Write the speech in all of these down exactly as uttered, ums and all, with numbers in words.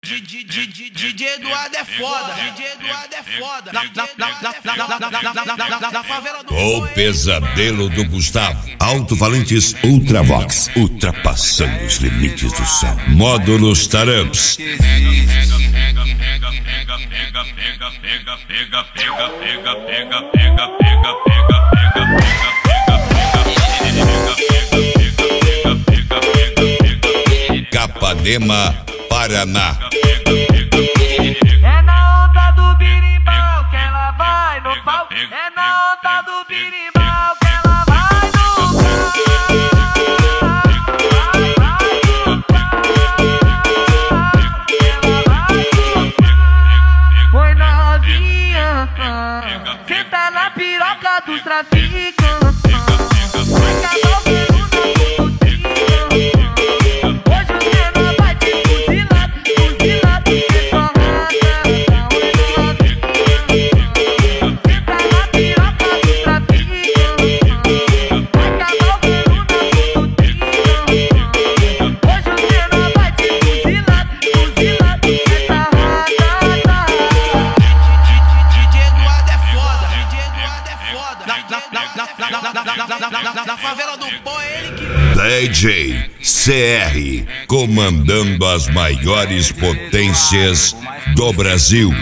D J Eduardo é foda, D J Eduardo é foda. Na favela do O pesadelo do Gustavo. Alto-falantes Ultravox, ultrapassando os limites do som. Módulos Taramps. Capanema, Paraná. É na onda do birimbau que ela vai no pau. É na onda do birimbau que ela vai no pau. Vai, vai no pau. Ela vai no pau. Oi novinha, senta na piroca dos traficantes. Vai acabar o peru na putinha. Hoje o menor vai te fuzilar, fuzilar porque só rata. Oi novinha, senta na piroca dos traficantes. Vai acabar o peru na putinha. Hoje o menor vai te fuzilar, fuzilar porque só rata. D J Eduardo é foda, D J Eduardo é foda. Na favela do pó, ele que D J C R, comandando as maiores potências do Brasil.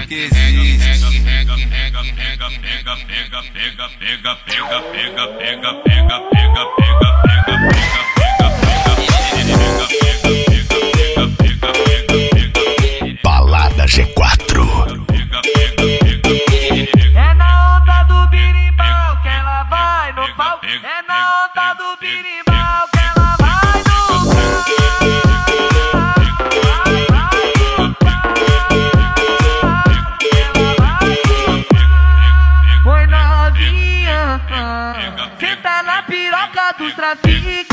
Balada G quatro. É na onda do birimbau que ela vai no pau. É na onda do birimbau que ela vai no pau. Vai, vai no pau. Ela vai no pau. Oi novinha, senta na piroca dos traficantes.